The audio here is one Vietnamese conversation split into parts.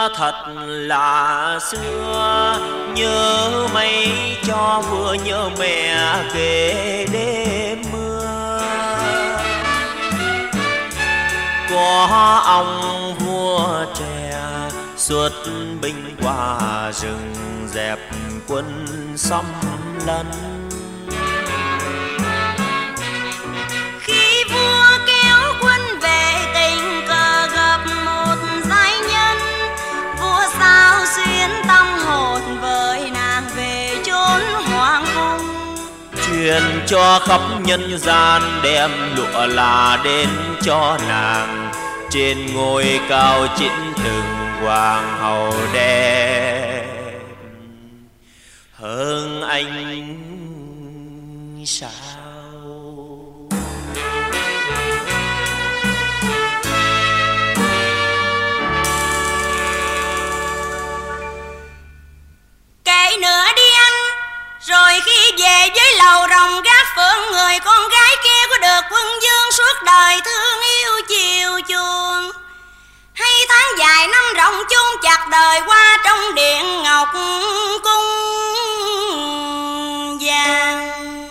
thật là xưa, nhớ mây cho vừa nhớ mẹ về đêm mưa. Có ông vua trẻ xuất binh qua rừng, dẹp quân xâm lấn. Khi vua kéo quân về, tình cờ gặp một giai nhân. Vua sao xuyến tâm hồn với nàng về chốn hoàng cung. Truyền cho khắp nhân gian, đem lụa là đến cho nàng. Trên ngôi cao chinh từng hoàng hậu đẹp hơn anh sao. Kể nữa đi anh, rồi khi về với lầu rồng gác phượng, người con gái kia có được quân vương suốt đời thương yêu chiều chuộng. Hay tháng dài năm rộng chôn chặt đời qua trong điện ngọc cung vàng.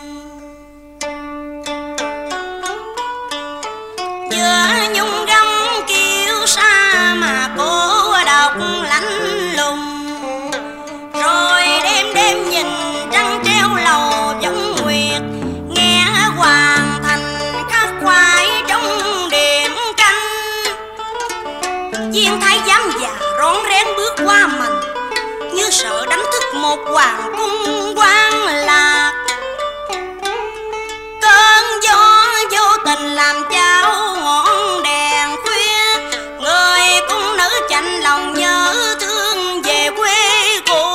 Giữa nhung gấm kiêu sa mà cô độc lạnh lùng. Rồi đêm đêm nhìn trăng treo lầu võng nguyệt, nghe hoàng thành khắc khoải trong đêm canh. Viên thái giám già rón rén bước qua mành, như sợ đánh thức một hoàng cung quan lạc. Cơn gió vô tình làm chao ngọn đèn khuya, người cung nữ chạnh lòng nhớ thương về quê cũ.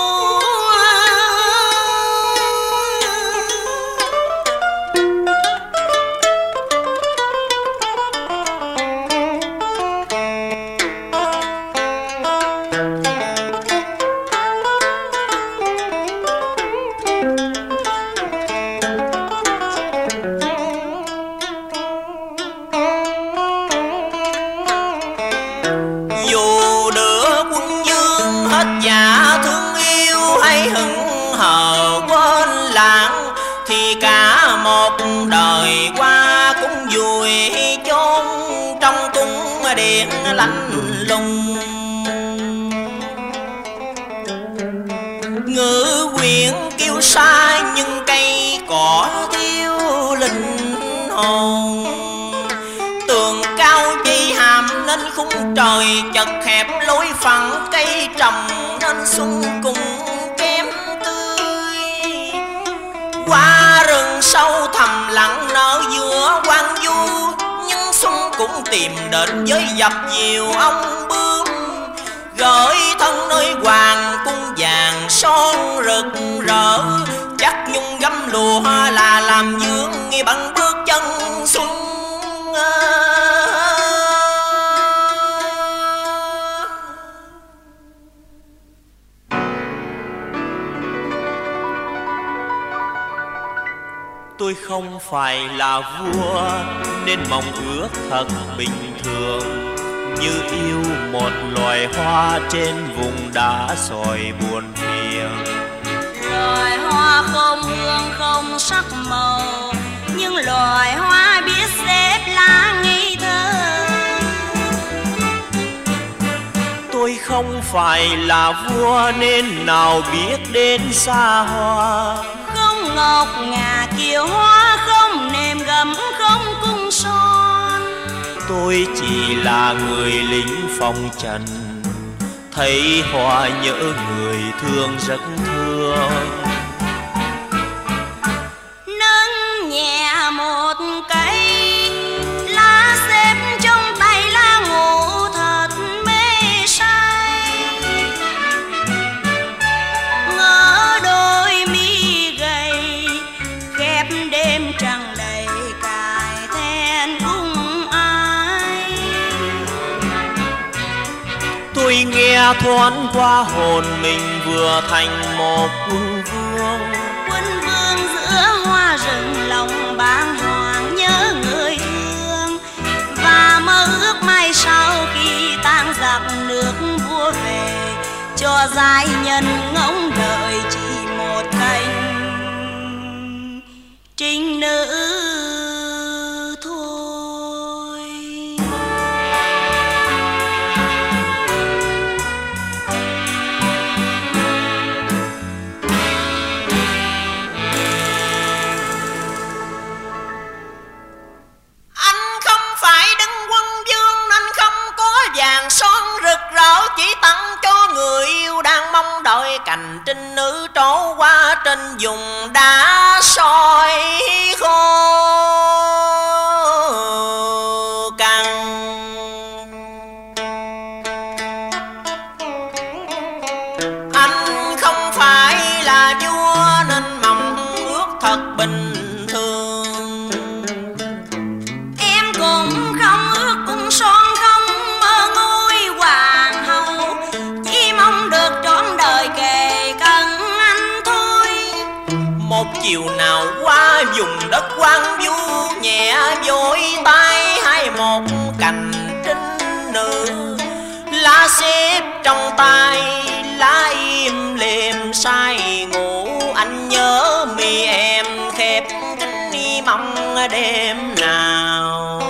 Đời qua cũng vui chôn trong cung điện lạnh lùng. Ngự quyện kêu xa nhưng cây cỏ thiếu linh hồn. Tường cao chi hàm nên khung trời chật hẹp, lối phẳng cây trồng nên xuân cùng kém tươi. Qua rừng sâu thầm lặng nở giữa quang du, nhưng xuân cũng tìm đến với dập nhiều ong bướm. Gửi thân nơi hoàng cung vàng son rực rỡ, chắc nhung gấm lụa là làm dương nghi bằng bước chân xuân. Tôi không phải là vua nên mong ước thật bình thường, như yêu một loài hoa trên vùng đá sỏi buồn phiền. Loài hoa không hương không sắc màu, nhưng loài hoa biết xếp lá ngây thơ. Tôi không phải là vua nên nào biết đến xa hoa. Không ngọc ngà kiều hoa, không nềm gấm không cung son. Tôi chỉ là người lính phong trần, thấy hoa nhớ người thương rất thương. Nâng nhẹ một cây lá xếp trong tay lá ngủ thật mê say. Ngỡ đôi mi gầy khép đêm trăng đầy cài then cung ai. Tôi nghe thoáng qua hồn mình vừa thành một quân vương. Quân vương giữa hoa rừng lòng bàng hoàng nhớ người thương, và mơ ước mai sau khi tan giặc nước vua về. vua giai nhân ngóng đợi chỉ một cánh trinh nữ thôi. Anh không phải đứng quân vương nên không có vàng son rực rỡ, chỉ tặng cho người yêu đang mong đợi cành trinh nữ trổ qua trên vùng đá soi khô cằn. Anh không phải là vua nên mong ước thật bình thường. Em cũng không ước cung son, không mơ ngôi hoàng hậu, chỉ mong được trọn đời kề cận anh thôi. Một chiều nào qua vùng đất hoang vu, nhẹ vội tay hay một cành trinh nữ, lá xếp trong tay lá im lìm say ngủ. Anh nhớ mi em khép kín mi mong đêm nào.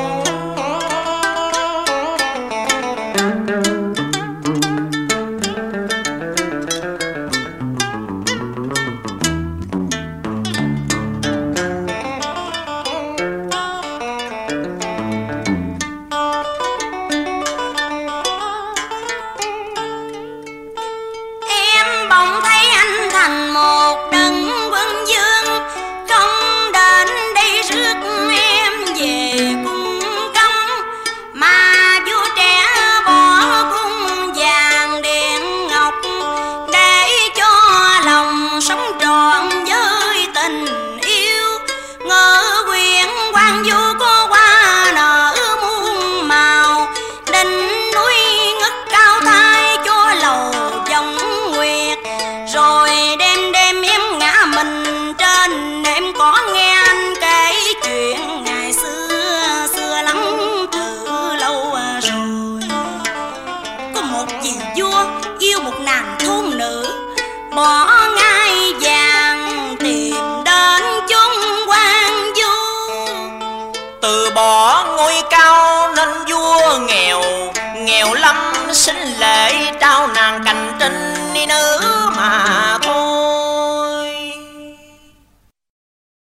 Em bỗng thấy anh thành một đấng quân vương, không đến đây rước em về cung cấm, mà vua trẻ bỏ cung vàng điện ngọc để cho lòng sống trọn với tình yêu. Ngỡ quyển quan du có hoa nở muôn màu, đỉnh núi ngất cao thai cho lầu dòng nguyệt. Rồi đêm đêm em ngã mình trên em có nghe anh kể chuyện ngày xưa, xưa lắm từ lâu rồi. Có một vị vua yêu một nàng thôn nữ, bỏ ngai vàng tìm đến chốn quan du. Từ bỏ ngôi cao nên vua nghèo, nghèo lắm xin lễ trao nàng cành trinh